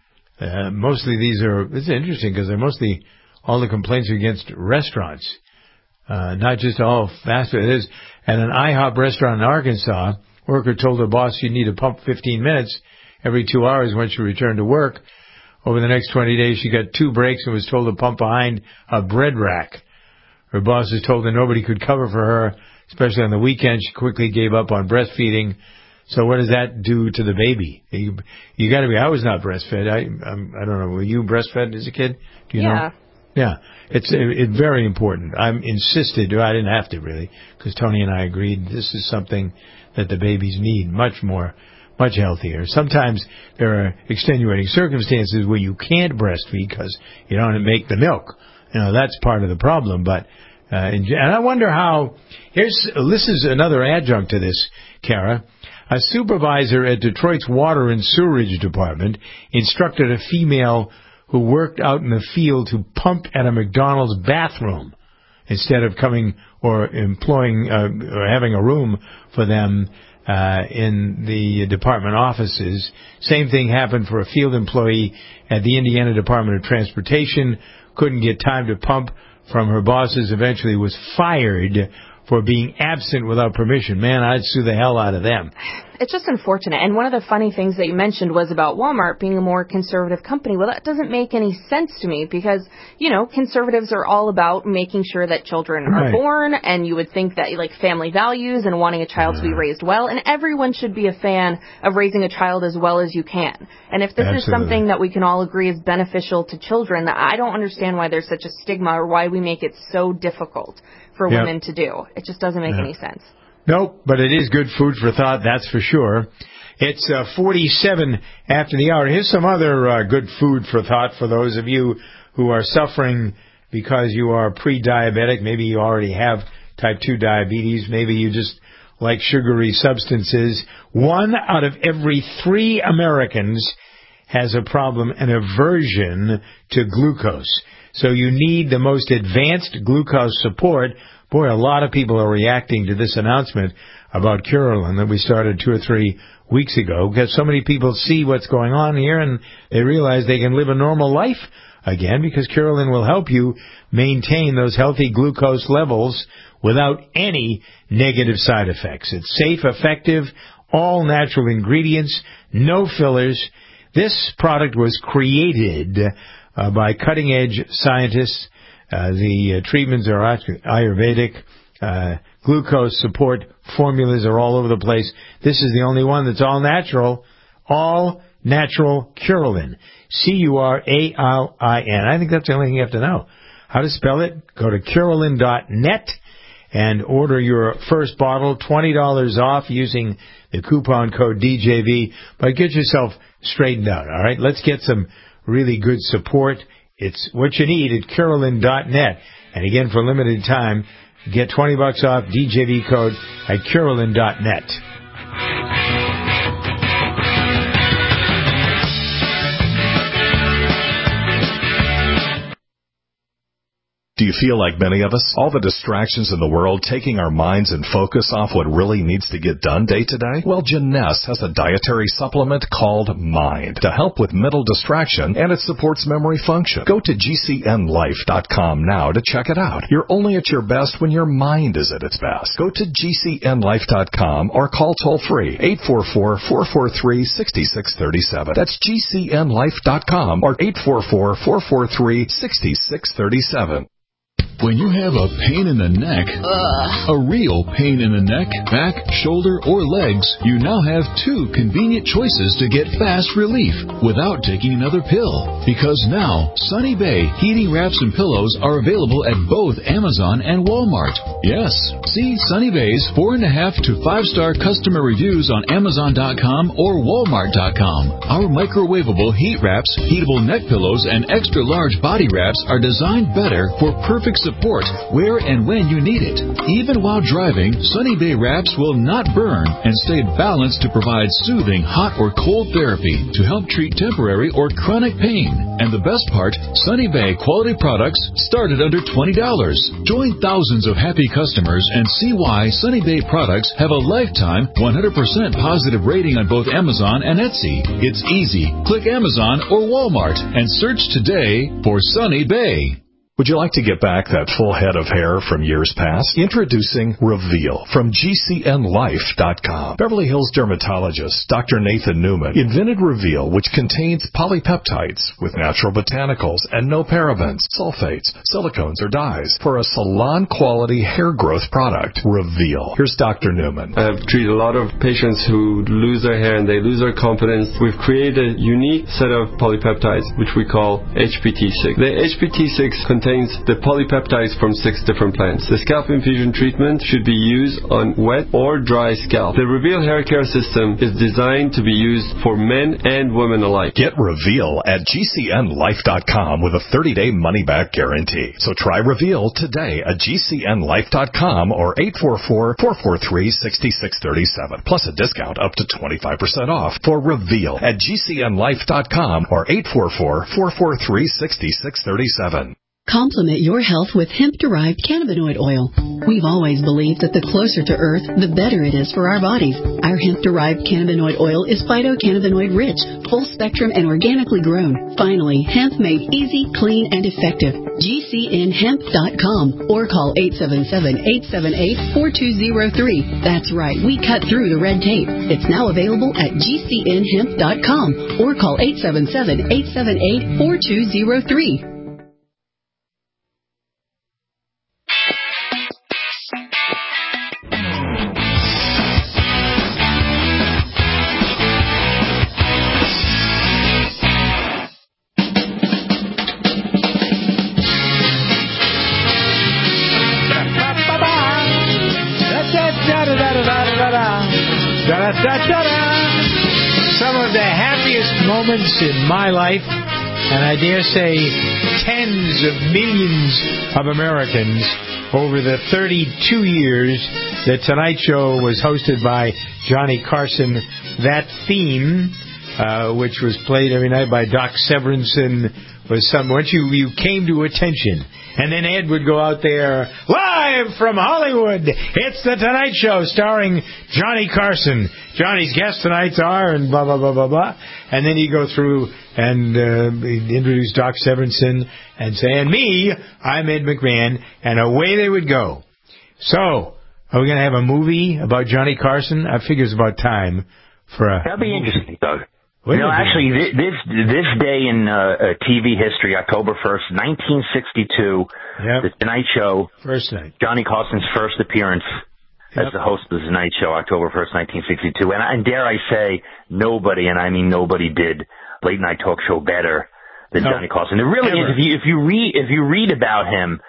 Uh, mostly these are, it's interesting because they're mostly, all the complaints are against restaurants, uh, not just all fast food. It is. At an IHOP restaurant in Arkansas, worker told her boss she needed to pump fifteen minutes every two hours when she returned to work. Over the next twenty days, she got two breaks and was told to pump behind a bread rack. Her bosses told her nobody could cover for her, especially on the weekend. She quickly gave up on breastfeeding. So what does that do to the baby? You, you got to be. I was not breastfed. I I'm, I don't know. Were you breastfed as a kid? Do you yeah. know? Yeah. It's it, it's very important. I'm insisted. I didn't have to really, because Tony and I agreed this is something that the babies need much more, much healthier. Sometimes there are extenuating circumstances where you can't breastfeed because you don't make the milk. You know, that's part of the problem. But uh, and I wonder how. Here's this is another adjunct to this, Kara. A supervisor at Detroit's Water and Sewerage Department instructed a female who worked out in the field to pump at a McDonald's bathroom instead of coming or employing uh, or having a room for them uh, in the department offices. Same thing happened for a field employee at the Indiana Department of Transportation. Couldn't get time to pump from her bosses. Eventually was fired for being absent without permission. Man, I'd sue the hell out of them. It's just unfortunate. And one of the funny things that you mentioned was about Walmart being a more conservative company. Well, that doesn't make any sense to me because, you know, conservatives are all about making sure that children are right. born, and you would think that, like, family values and wanting a child uh, to be raised well, and everyone should be a fan of raising a child as well as you can. And if this absolutely. is something that we can all agree is beneficial to children, I don't understand why there's such a stigma or why we make it so difficult for yep. women to do. It just doesn't make yeah. any sense. Nope, but it is good food for thought, that's for sure. It's uh, forty-seven after the hour. Here's some other uh, good food for thought for those of you who are suffering because you are pre-diabetic. Maybe you already have type two diabetes. Maybe you just like sugary substances. One out of every three Americans has a problem, an aversion to glucose. So you need the most advanced glucose support. Boy, a lot of people are reacting to this announcement about Curelin that we started two or three weeks ago because so many people see what's going on here and they realize they can live a normal life again because Curelin will help you maintain those healthy glucose levels without any negative side effects. It's safe, effective, all natural ingredients, no fillers. This product was created uh, by cutting-edge scientists. Uh, the uh, treatments are Ayurvedic. Uh, glucose support formulas are all over the place. This is the only one that's all natural. All natural Curelin. C U R A L I N. I think that's the only thing you have to know. How to spell it? Go to Curelin dot net and order your first bottle, twenty dollars off using the coupon code D J V. But get yourself straightened out, all right? Let's get some really good support. It's what you need at Curelin dot net. And again, for a limited time, get twenty bucks off D J V code at Curelin dot net. Do you feel like many of us? All the distractions in the world taking our minds and focus off what really needs to get done day to day? Well, Jeunesse has a dietary supplement called Mind to help with mental distraction, and it supports memory function. Go to G C N life dot com now to check it out. You're only at your best when your mind is at its best. Go to G C N life dot com or call toll-free eight four four, four four three, six six three seven. That's G C N life dot com or eight four four, four four three, six six three seven. When you have a pain in the neck, Ugh. a real pain in the neck, back, shoulder, or legs, you now have two convenient choices to get fast relief without taking another pill. Because now, Sunny Bay heating wraps and pillows are available at both Amazon and Walmart. Yes, see Sunny Bay's four and a half to five star customer reviews on Amazon dot com or Walmart dot com. Our microwavable heat wraps, heatable neck pillows, and extra large body wraps are designed better for perfect support Support where and when you need it. Even while driving, Sunny Bay wraps will not burn and stay balanced to provide soothing hot or cold therapy to help treat temporary or chronic pain. And the best part, Sunny Bay quality products start at under twenty dollars. Join thousands of happy customers and see why Sunny Bay products have a lifetime one hundred percent positive rating on both Amazon and Etsy. It's easy. Click Amazon or Walmart and search today for Sunny Bay. Would you like to get back that full head of hair from years past? Introducing Reveal from G C N Life dot com. Beverly Hills dermatologist Doctor Nathan Newman invented Reveal, which contains polypeptides with natural botanicals and no parabens, sulfates, silicones, or dyes for a salon-quality hair growth product. Reveal. Here's Doctor Newman. I've treated a lot of patients who lose their hair and they lose their confidence. We've created a unique set of polypeptides, which we call H P T six. The H P T six contains the polypeptides from six different plants. The scalp infusion treatment should be used on wet or dry scalp. The Reveal hair care system is designed to be used for men and women alike. Get Reveal at G C N Life dot com with a thirty day money-back guarantee. So try Reveal today at G C N Life dot com or eight four four, four four three, six six three seven. Plus a discount up to twenty-five percent off for Reveal at G C N Life dot com or eight four four, four four three, six six three seven. Complement your health with hemp-derived cannabinoid oil. We've always believed that the closer to Earth, the better it is for our bodies. Our hemp-derived cannabinoid oil is phytocannabinoid-rich, full-spectrum, and organically grown. Finally, hemp made easy, clean, and effective. G C N hemp dot com or call eight seven seven, eight seven eight, four two zero three. That's right, we cut through the red tape. It's now available at G C N hemp dot com or call eight seven seven, eight seven eight, four two zero three. Some of the happiest moments in my life, and I dare say tens of millions of Americans over the thirty-two years the Tonight Show was hosted by Johnny Carson. That theme, uh, which was played every night by Doc Severinsen, was some. Once you you came to attention. And then Ed would go out there, live from Hollywood. It's the Tonight Show starring Johnny Carson. Johnny's guests tonight are, and blah, blah, blah, blah, blah. And then he'd go through and uh, introduce Doc Severinsen and say, and me, I'm Ed McMahon. And away they would go. So, are we going to have a movie about Johnny Carson? I figure it's about time for a... That'd be interesting, Doug. What you know, actually, this this, this day in uh, T V history, October first, nineteen sixty-two, yep. The Tonight Show, first night. Johnny Carson's first appearance yep. as the host of the Tonight Show, October first, nineteen sixty-two. And, and dare I say, nobody, and I mean nobody, did late night talk show better than no, Johnny Carson. It really ever. is. If you if you read if you read about him,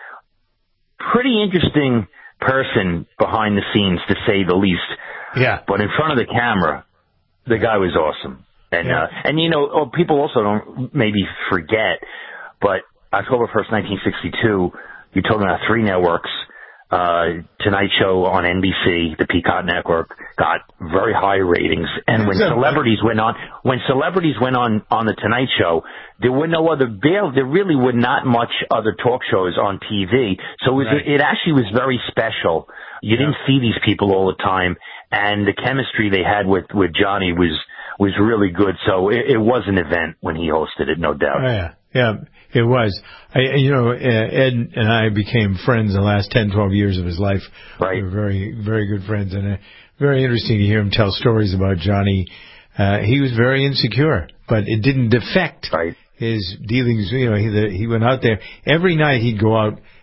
pretty interesting person behind the scenes, to say the least. Yeah. But in front of the camera, the guy was awesome. And, yeah. uh, and you know, oh, people also don't maybe forget, but October first, nineteen sixty-two, you're talking about three networks. Uh, Tonight Show on N B C, the Peacock Network, got very high ratings. And when celebrities went on, when celebrities went on, on the Tonight Show, there were no other, there really were not much other talk shows on T V. So it, was, right. it actually was very special. You yeah. didn't see these people all the time. And the chemistry they had with, with Johnny was, was really good. So it, it was an event when he hosted it, no doubt. Oh, yeah, yeah, it was. I, you know, Ed and I became friends in the last ten, twelve years of his life. Right. We were very, very good friends, and uh, very interesting to hear him tell stories about Johnny. Uh, he was very insecure, but it didn't affect right. his dealings. You know, he, the, he went out there every night. He'd go out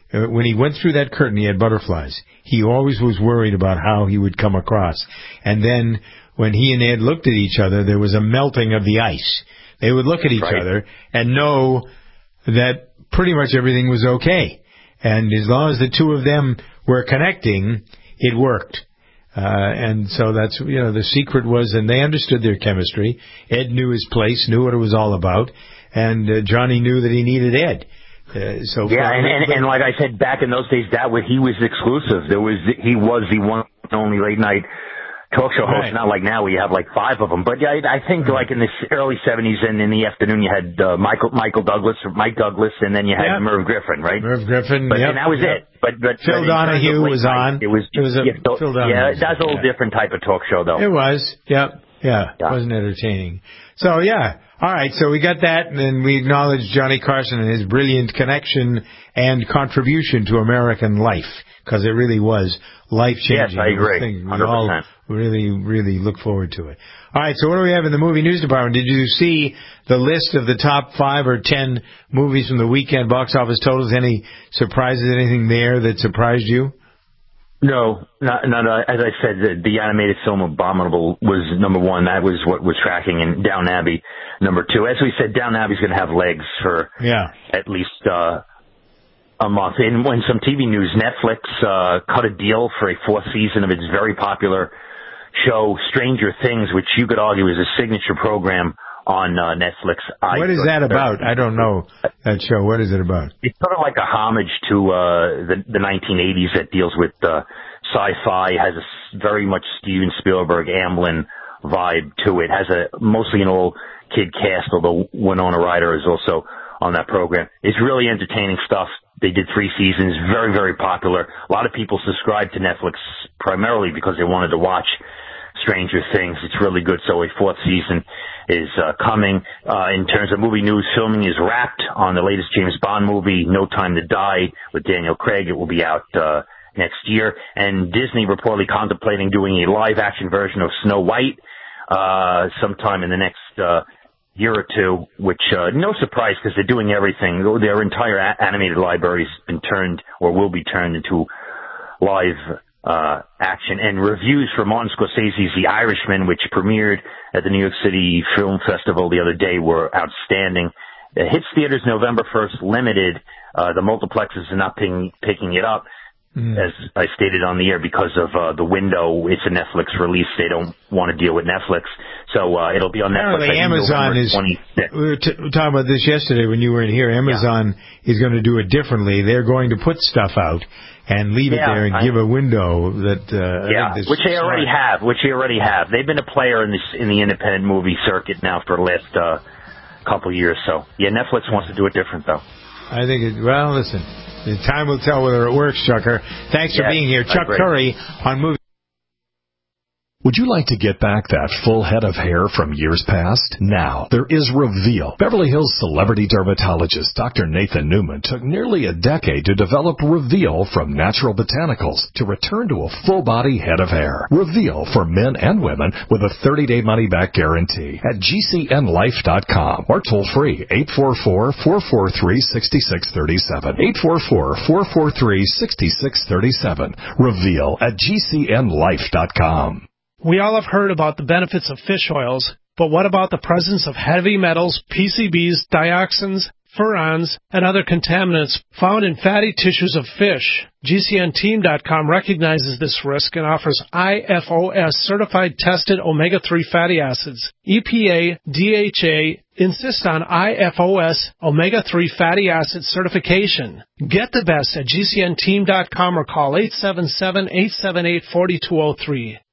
uh, when he went through that curtain, he had butterflies. He always was worried about how he would come across. And then when he and Ed looked at each other, there was a melting of the ice. They would look at each right. other and know that pretty much everything was okay. And as long as the two of them were connecting, it worked. Uh, and so that's, you know, the secret was, and they understood their chemistry. Ed knew his place, knew what it was all about, and uh, Johnny knew that he needed Ed. Uh, so yeah, and, and and like I said, back in those days, that was he was exclusive. There was he was the one and only late night talk show host. Right. Not like now, we have like five of them. But yeah, I think right. like in the early seventies and in the afternoon, you had uh, Michael Michael Douglas or Mike Douglas, and then you had yep. Merv Griffin, right? Merv Griffin, but yep, and that was yep. it. But but Phil but Donahue was on. Night, it was it was a yeah, so, Phil Donahue. Yeah, that's a little yeah. different type of talk show, though. It was. Yep. Yeah. yeah. It wasn't entertaining. So yeah. All right, so we got that, and then we acknowledge Johnny Carson and his brilliant connection and contribution to American life, because it really was life-changing. Yes, I agree. We all really, really look forward to it. All right, so what do we have in the movie news department? Did you see the list of the top five or ten movies from the weekend box office totals? Any surprises, anything there that surprised you? No, not, not uh, as I said, the, the animated film Abominable was number one. That was what was tracking, and Downton Abbey number two. As we said, Downton Abbey's going to have legs for yeah. at least uh, a month. And when some T V news, Netflix uh, cut a deal for a fourth season of its very popular show, Stranger Things, which you could argue is a signature program on uh, Netflix. I what is that about? I don't know that show. What is it about? It's sort of like a homage to uh, the, the nineteen eighties that deals with uh, sci-fi. Has a very much Steven Spielberg, Amblin vibe to it. Has a mostly an old kid cast, although Winona Ryder is also on that program. It's really entertaining stuff. They did three seasons, very, very popular. A lot of people subscribed to Netflix primarily because they wanted to watch Stranger Things. It's really good. So a fourth season is uh, coming. Uh, in terms of movie news, filming is wrapped on the latest James Bond movie, No Time to Die, with Daniel Craig. It will be out uh, next year. And Disney reportedly contemplating doing a live-action version of Snow White uh, sometime in the next uh, year or two, which uh, no surprise because they're doing everything. Their entire a- animated library has been turned or will be turned into live Uh, action. And reviews for Martin Scorsese's The Irishman, which premiered at the New York City Film Festival the other day, were outstanding. It hits theaters November first, limited. Uh, the multiplexes are not picking, picking it up, mm. as I stated on the air, because of uh, the window. It's a Netflix release. They don't want to deal with Netflix. So uh, it'll be on Netflix. Apparently Amazon is, we were, t- we were talking about this yesterday when you weren't here. Amazon yeah. is going to do it differently. They're going to put stuff out and leave yeah, it there and I, give a window that uh, yeah, which they already have, which they already have. They've been a player in this in the independent movie circuit now for the last uh, couple of years. So yeah, Netflix wants to do it different though. I think it. Well, listen, the time will tell whether it works, Chucker. Thanks for yes, being here, Chuck Curry on Movie. Would you like to get back that full head of hair from years past? Now, there is Reveal. Beverly Hills celebrity dermatologist Doctor Nathan Newman took nearly a decade to develop Reveal from natural botanicals to return to a full-body head of hair. Reveal for men and women with a thirty-day money-back guarantee at G C N life dot com or toll-free eight four four, four four three, six six three seven. eight four four, four four three, six six three seven. Reveal at G C N life dot com. We all have heard about the benefits of fish oils, but what about the presence of heavy metals, P C Bs, dioxins, furans, and other contaminants found in fatty tissues of fish? G C N team dot com recognizes this risk and offers I F O S certified tested omega three fatty acids. E P A, D H A insist on I F O S omega three fatty acid certification. Get the best at G C N team dot com or call eight seven seven, eight seven eight, four two zero three.